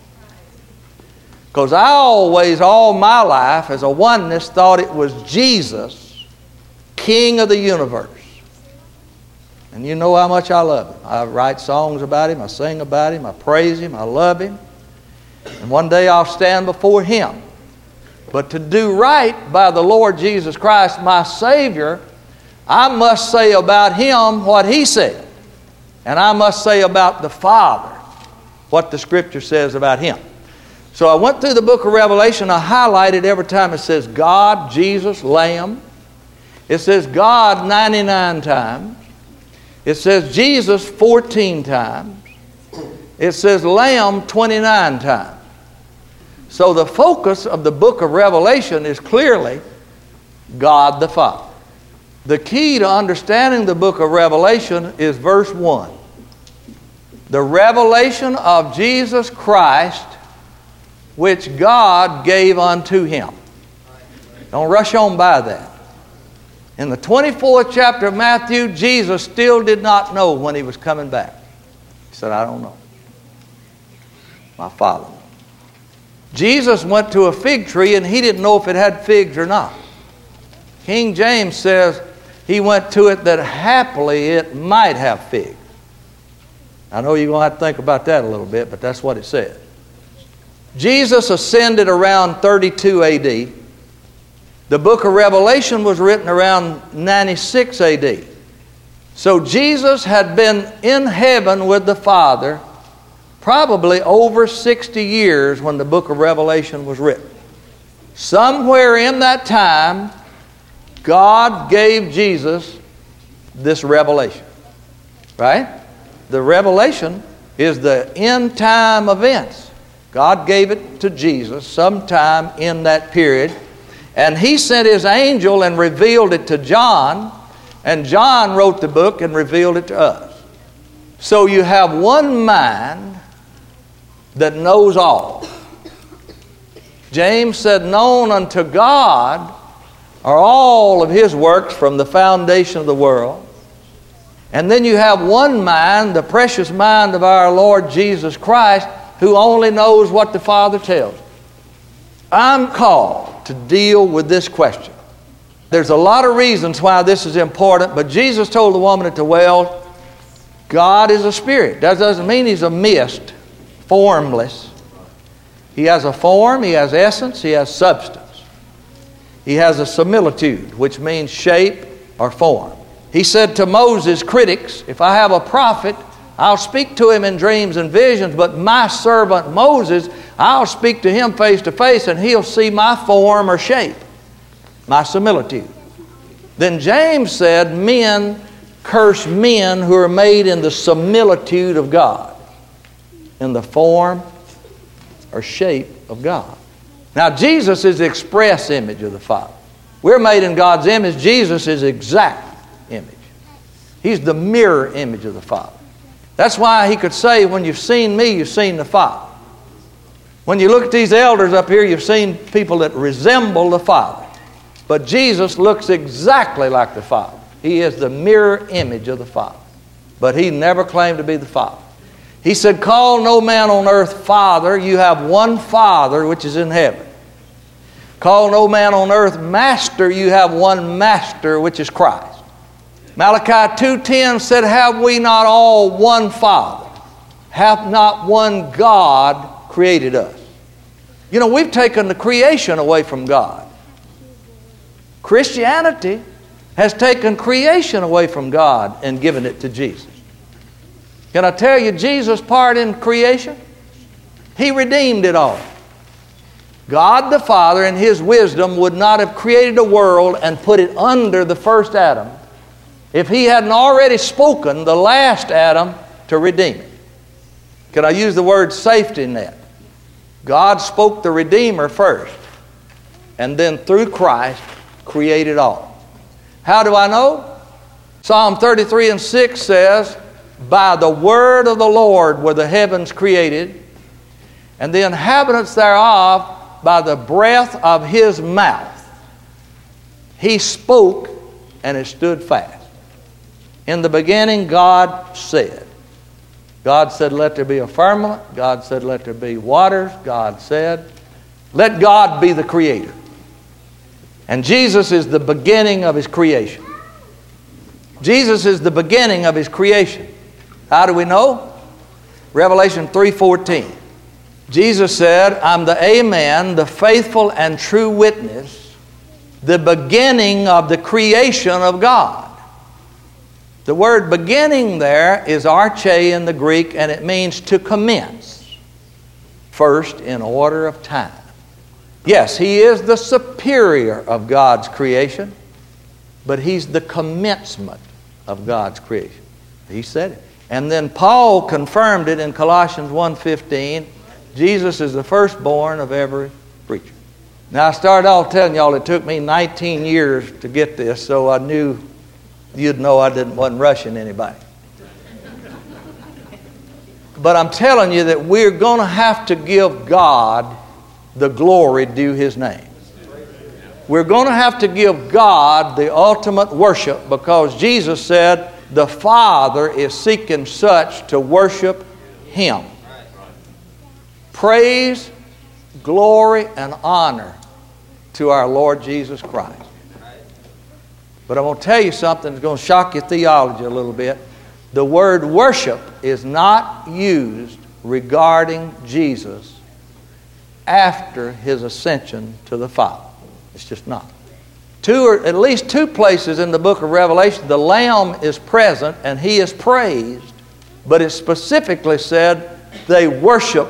Because I always, all my life, as a oneness, thought it was Jesus, King of the universe. And you know how much I love him. I write songs about him, I sing about him, I praise him, I love him. And one day I'll stand before him. But to do right by the Lord Jesus Christ, my Savior, I must say about him what he said. And I must say about the Father what the Scripture says about him. So I went through the book of Revelation. I highlighted every time it says God, Jesus, Lamb. It says God ninety-nine times. It says Jesus fourteen times. It says Lamb twenty-nine times. So the focus of the book of Revelation is clearly God the Father. The key to understanding the book of Revelation is verse one. The revelation of Jesus Christ, which God gave unto him. Don't rush on by that. In the twenty-fourth chapter of Matthew, Jesus still did not know when he was coming back. He said, I don't know. My Father knows. Jesus went to a fig tree and he didn't know if it had figs or not. King James says he went to it that happily it might have figs. I know you're going to have to think about that a little bit, but that's what it said. Jesus ascended around thirty-two A D. The book of Revelation was written around ninety-six A D. So Jesus had been in heaven with the Father probably over sixty years when the book of Revelation was written. Somewhere in that time, God gave Jesus this revelation. Right? The revelation is the end time events. God gave it to Jesus sometime in that period. And he sent his angel and revealed it to John. And John wrote the book and revealed it to us. So you have one mind that knows all. James said, known unto God are all of his works from the foundation of the world. And then you have one mind, the precious mind of our Lord Jesus Christ, who only knows what the Father tells. I'm called to deal with this question. There's a lot of reasons why this is important, but Jesus told the woman at the well, God is a spirit. That doesn't mean he's a mist, formless. He has a form, he has essence, he has substance. He has a similitude, which means shape or form. He said to Moses' critics, if I have a prophet, I'll speak to him in dreams and visions, but my servant Moses, I'll speak to him face to face and he'll see my form or shape, my similitude. Then James said, men curse men who are made in the similitude of God, in the form or shape of God. Now, Jesus is the express image of the Father. We're made in God's image. Jesus is exact image. He's the mirror image of the Father. That's why he could say, when you've seen me, you've seen the Father. When you look at these elders up here, you've seen people that resemble the Father. But Jesus looks exactly like the Father. He is the mirror image of the Father. But he never claimed to be the Father. He said, call no man on earth Father. You have one Father which is in heaven. Call no man on earth Master. You have one Master which is Christ. Malachi two ten said, have we not all one Father? Hath not one God created us? You know, we've taken the creation away from God. Christianity has taken creation away from God and given it to Jesus. Can I tell you Jesus' part in creation? He redeemed it all. God the Father in His wisdom would not have created a world and put it under the first Adam if He hadn't already spoken the last Adam to redeem it. Can I use the word safety net? God spoke the Redeemer first, and then through Christ created all. How do I know? Psalm thirty-three and six says, by the word of the Lord were the heavens created, and the inhabitants thereof by the breath of His mouth. He spoke, and it stood fast. In the beginning, God said. God said, let there be a firmament. God said, let there be waters. God said, let God be the creator. And Jesus is the beginning of His creation. Jesus is the beginning of His creation. How do we know? Revelation three fourteen. Jesus said, I'm the Amen, the faithful and true witness, the beginning of the creation of God. The word beginning there is arche in the Greek, and it means to commence, first in order of time. Yes, He is the superior of God's creation, but He's the commencement of God's creation. He said it. And then Paul confirmed it in Colossians one fifteen. Jesus is the firstborn of every creature. Now I started off telling y'all it took me nineteen years to get this, so I knew you'd know I didn't wasn't rushing anybody. But I'm telling you that we're going to have to give God the glory due His name. We're going to have to give God the ultimate worship, because Jesus said the Father is seeking such to worship Him. Praise, glory, and honor to our Lord Jesus Christ. But I'm going to tell you something that's going to shock your theology a little bit. The word worship is not used regarding Jesus after His ascension to the Father. It's just not. Two or at least two places in the book of Revelation, the Lamb is present and He is praised, but it specifically said they worship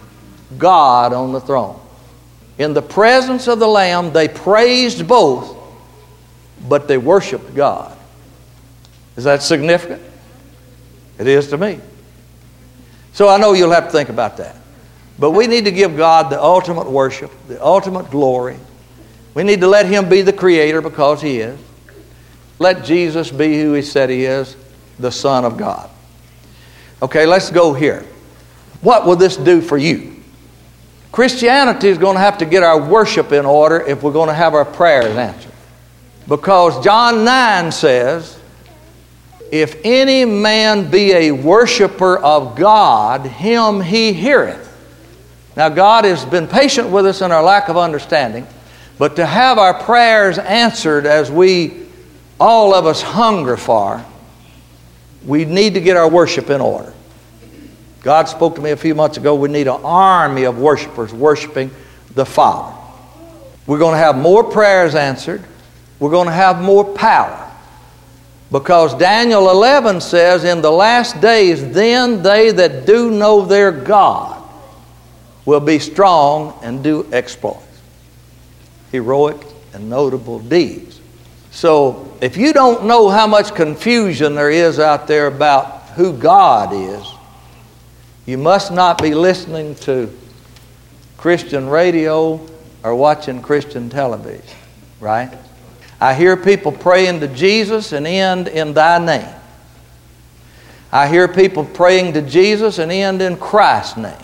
God on the throne. In the presence of the Lamb, they praised both, but they worshiped God. Is that significant? It is to me. So I know you'll have to think about that. But we need to give God the ultimate worship, the ultimate glory. We need to let Him be the creator, because He is. Let Jesus be who He said He is, the Son of God. Okay, let's go here. What will this do for you? Christianity is going to have to get our worship in order if we're going to have our prayers answered. Because John nine says, if any man be a worshiper of God, him He heareth. Now God has been patient with us in our lack of understanding, but to have our prayers answered as we, all of us, hunger for, we need to get our worship in order. God spoke to me a few months ago, we need an army of worshipers worshiping the Father. We're going to have more prayers answered. We're going to have more power. Because Daniel eleven says, in the last days, then they that do know their God will be strong and do exploits. Heroic and notable deeds. So if you don't know how much confusion there is out there about who God is, you must not be listening to Christian radio or watching Christian television, right? I hear people praying to Jesus and end in thy name. I hear people praying to Jesus and end in Christ's name.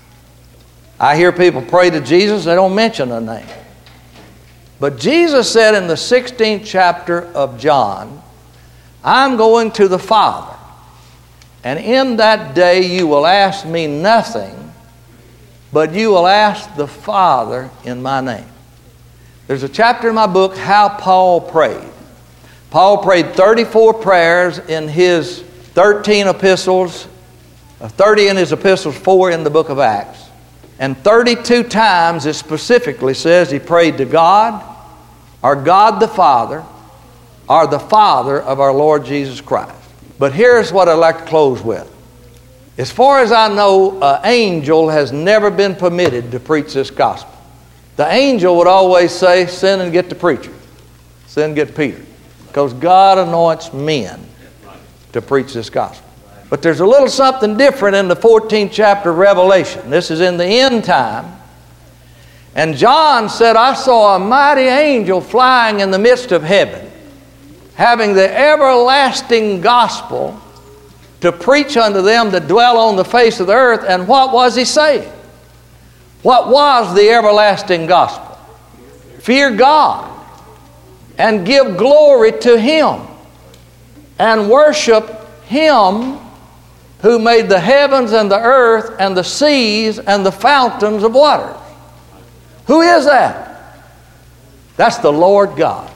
I hear people pray to Jesus, they don't mention a name. But Jesus said in the sixteenth chapter of John, I'm going to the Father, and in that day you will ask me nothing, but you will ask the Father in my name. There's a chapter in my book, How Paul Prayed. Paul prayed thirty-four prayers in his thirteen epistles, thirty in his epistles, four in the book of Acts. And thirty-two times it specifically says he prayed to God, or God the Father, or the Father of our Lord Jesus Christ. But here's what I'd like to close with. As far as I know, an angel has never been permitted to preach this gospel. The angel would always say, send and get the preacher. Send and get Peter. Because God anoints men to preach this gospel. But there's a little something different in the fourteenth chapter of Revelation. This is in the end time. And John said, I saw a mighty angel flying in the midst of heaven, having the everlasting gospel to preach unto them that dwell on the face of the earth. And what was he saying? What was the everlasting gospel? Fear God and give glory to Him and worship Him who made the heavens and the earth and the seas and the fountains of water. Who is that? That's the Lord God.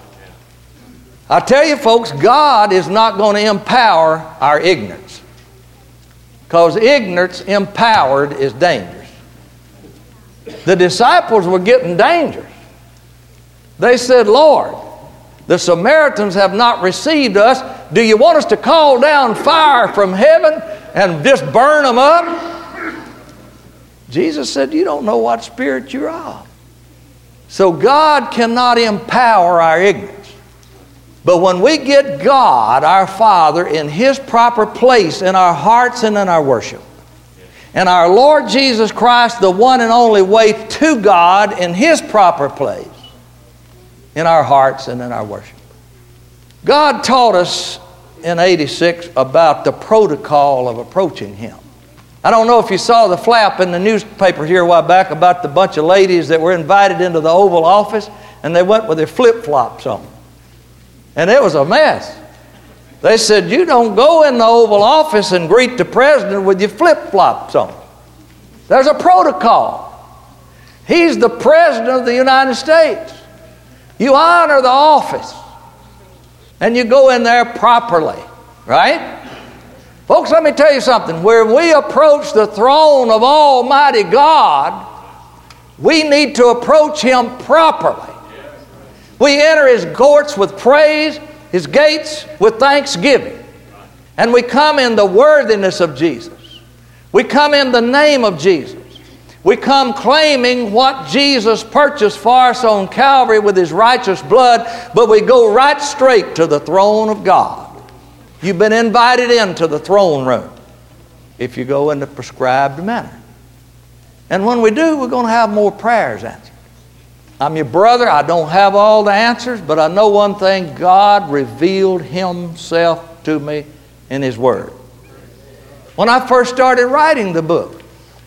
I tell you folks, God is not going to empower our ignorance, because ignorance empowered is dangerous. The disciples were getting dangerous. They said, Lord, the Samaritans have not received us. Do you want us to call down fire from heaven and just burn them up? Jesus said, you don't know what spirit you're of. So God cannot empower our ignorance. But when we get God, our Father, in His proper place in our hearts and in our worship, and our Lord Jesus Christ, the one and only way to God, in His proper place in our hearts and in our worship. God taught us in eighty-six about the protocol of approaching Him. I don't know if you saw the flap in the newspaper here a while back about the bunch of ladies that were invited into the Oval Office, and they went with their flip-flops on. And it was a mess. They said, you don't go in the Oval Office and greet the president with your flip-flops on. There's a protocol. He's the president of the United States. You honor the office. And you go in there properly, right? Folks, let me tell you something. When we approach the throne of Almighty God, we need to approach Him properly. We enter His courts with praise, His gates with thanksgiving. And we come in the worthiness of Jesus. We come in the name of Jesus. We come claiming what Jesus purchased for us on Calvary with His righteous blood, but we go right straight to the throne of God. You've been invited into the throne room if you go in the prescribed manner. And when we do, we're going to have more prayers answered. I'm your brother. I don't have all the answers, but I know one thing. God revealed Himself to me in His Word. When I first started writing the book,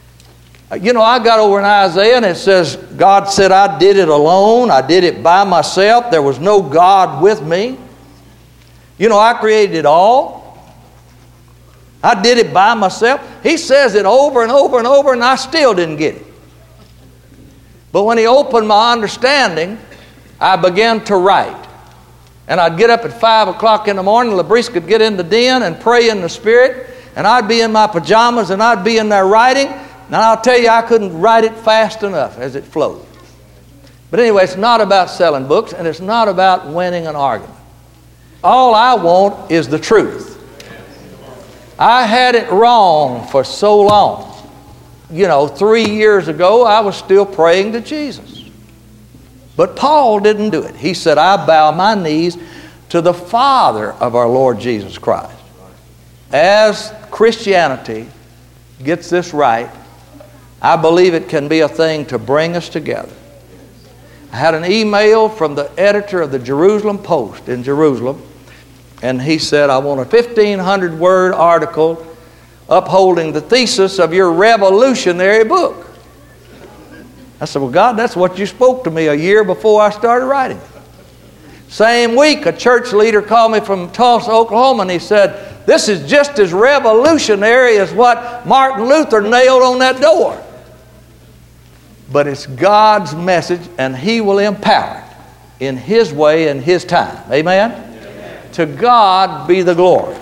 you know, I got over in Isaiah and it says, God said, I did it alone. I did it by myself. There was no God with me. You know, I created it all. I did it by myself. He says it over and over and over, and I still didn't get it. But when He opened my understanding, I began to write. And I'd get up at five o'clock in the morning. Labrise could get in the den and pray in the Spirit. And I'd be in my pajamas and I'd be in there writing. And I'll tell you, I couldn't write it fast enough as it flowed. But anyway, it's not about selling books, and it's not about winning an argument. All I want is the truth. I had it wrong for so long. You know, three years ago, I was still praying to Jesus. But Paul didn't do it. He said, I bow my knees to the Father of our Lord Jesus Christ. As Christianity gets this right, I believe it can be a thing to bring us together. I had an email from the editor of the Jerusalem Post in Jerusalem, and he said, I want a fifteen hundred word article upholding the thesis of your revolutionary book. I said, well, God, that's what you spoke to me a year before I started writing. Same week, a church leader called me from Tulsa, Oklahoma, and he said, this is just as revolutionary as what Martin Luther nailed on that door. But it's God's message, and He will empower it in His way and His time. Amen? Amen. To God be the glory.